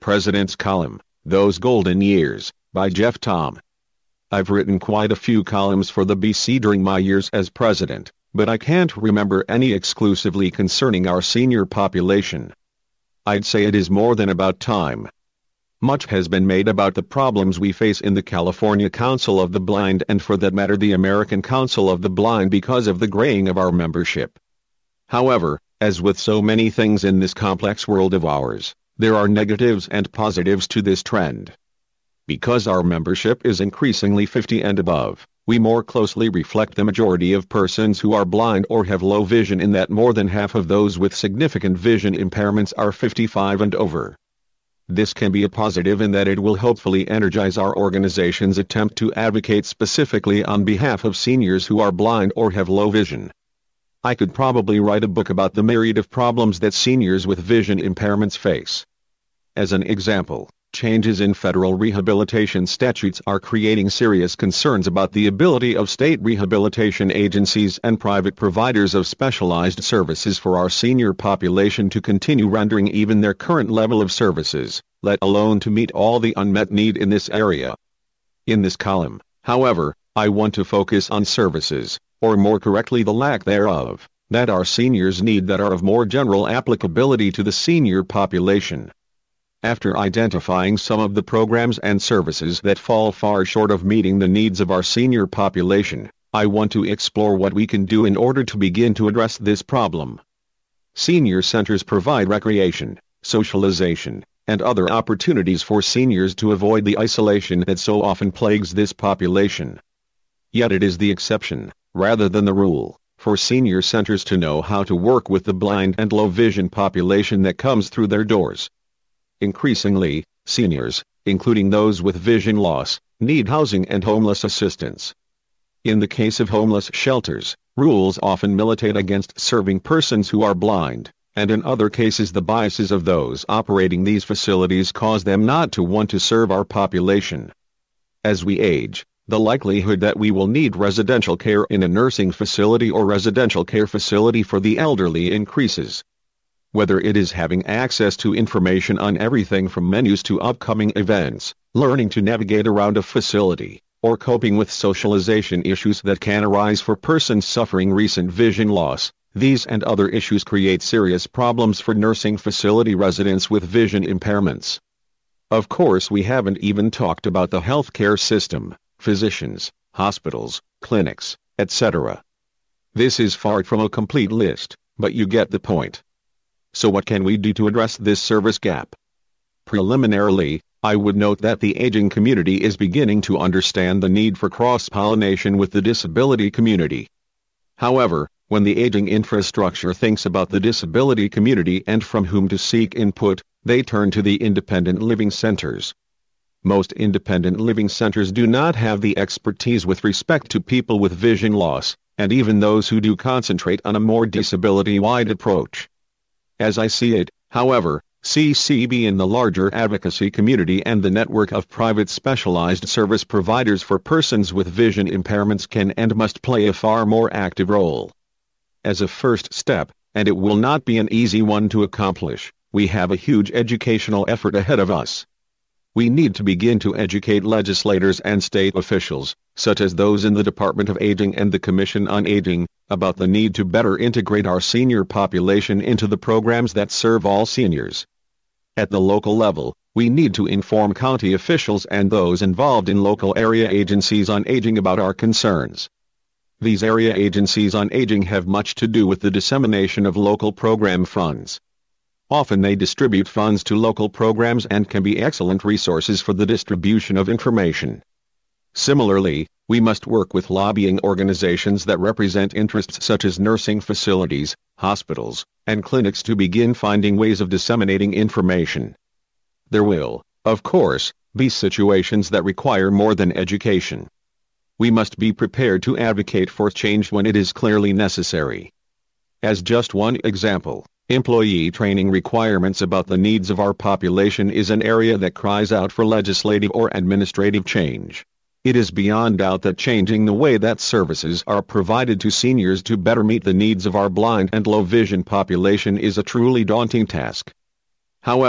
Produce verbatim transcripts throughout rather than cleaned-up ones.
President's Column, Those Golden Years, by Jeff Thom. I've written quite a few columns for the B C during my years as president, but I can't remember any exclusively concerning our senior population. I'd say it is more than about time. Much has been made about the problems we face in the California Council of the Blind and for that matter the American Council of the Blind because of the graying of our membership. However, as with so many things in this complex world of ours, there are negatives and positives to this trend. Because our membership is increasingly fifty and above, we more closely reflect the majority of persons who are blind or have low vision in that more than half of those with significant vision impairments are fifty-five and over. This can be a positive in that it will hopefully energize our organization's attempt to advocate specifically on behalf of seniors who are blind or have low vision. I could probably write a book about the myriad of problems that seniors with vision impairments face. As an example, changes in federal rehabilitation statutes are creating serious concerns about the ability of state rehabilitation agencies and private providers of specialized services for our senior population to continue rendering even their current level of services, let alone to meet all the unmet need in this area. In this column, however, I want to focus on services, or more correctly the lack thereof, that our seniors need that are of more general applicability to the senior population. After identifying some of the programs and services that fall far short of meeting the needs of our senior population, I want to explore what we can do in order to begin to address this problem. Senior centers provide recreation, socialization, and other opportunities for seniors to avoid the isolation that so often plagues this population. Yet it is the exception, rather than the rule, for senior centers to know how to work with the blind and low vision population that comes through their doors. Increasingly, seniors, including those with vision loss, need housing and homeless assistance. In the case of homeless shelters, rules often militate against serving persons who are blind, and in other cases the biases of those operating these facilities cause them not to want to serve our population. As we age, the likelihood that we will need residential care in a nursing facility or residential care facility for the elderly increases. Whether it is having access to information on everything from menus to upcoming events, learning to navigate around a facility, or coping with socialization issues that can arise for persons suffering recent vision loss, these and other issues create serious problems for nursing facility residents with vision impairments. Of course, we haven't even talked about the healthcare system, physicians, hospitals, clinics, et cetera. This is far from a complete list, but you get the point. So what can we do to address this service gap? Preliminarily, I would note that the aging community is beginning to understand the need for cross-pollination with the disability community. However, when the aging infrastructure thinks about the disability community and from whom to seek input, they turn to the independent living centers. Most independent living centers do not have the expertise with respect to people with vision loss, and even those who do concentrate on a more disability-wide approach. As I see it, however, C C B and the larger advocacy community and the network of private specialized service providers for persons with vision impairments can and must play a far more active role. As a first step, and it will not be an easy one to accomplish, we have a huge educational effort ahead of us. We need to begin to educate legislators and state officials, such as those in the Department of Aging and the Commission on Aging, about the need to better integrate our senior population into the programs that serve all seniors. At the local level, we need to inform county officials and those involved in local area agencies on aging about our concerns. These area agencies on aging have much to do with the dissemination of local program funds. Often they distribute funds to local programs and can be excellent resources for the distribution of information. Similarly, we must work with lobbying organizations that represent interests such as nursing facilities, hospitals, and clinics to begin finding ways of disseminating information. There will, of course, be situations that require more than education. We must be prepared to advocate for change when it is clearly necessary. As just one example, employee training requirements about the needs of our population is an area that cries out for legislative or administrative change. It is beyond doubt that changing the way that services are provided to seniors to better meet the needs of our blind and low vision population is a truly daunting task. However,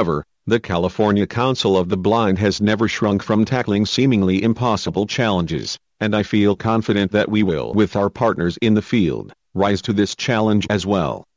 The California Council of the Blind has never shrunk from tackling seemingly impossible challenges, and I feel confident that we will, with our partners in the field, rise to this challenge as well.